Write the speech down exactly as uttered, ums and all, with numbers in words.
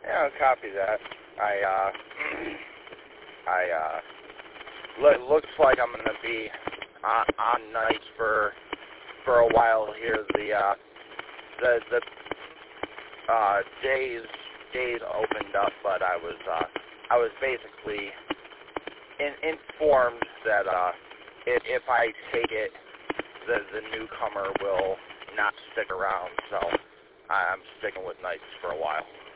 Yeah, I'll copy that. I, uh, I, uh, lo- looks like I'm gonna be on, on nights for, for a while here. The, uh, the, the, uh, days, days opened up, but I was, uh, I was basically in, informed that, uh, if, if I take it, the, the newcomer will not stick around, so I'm sticking with nights for a while.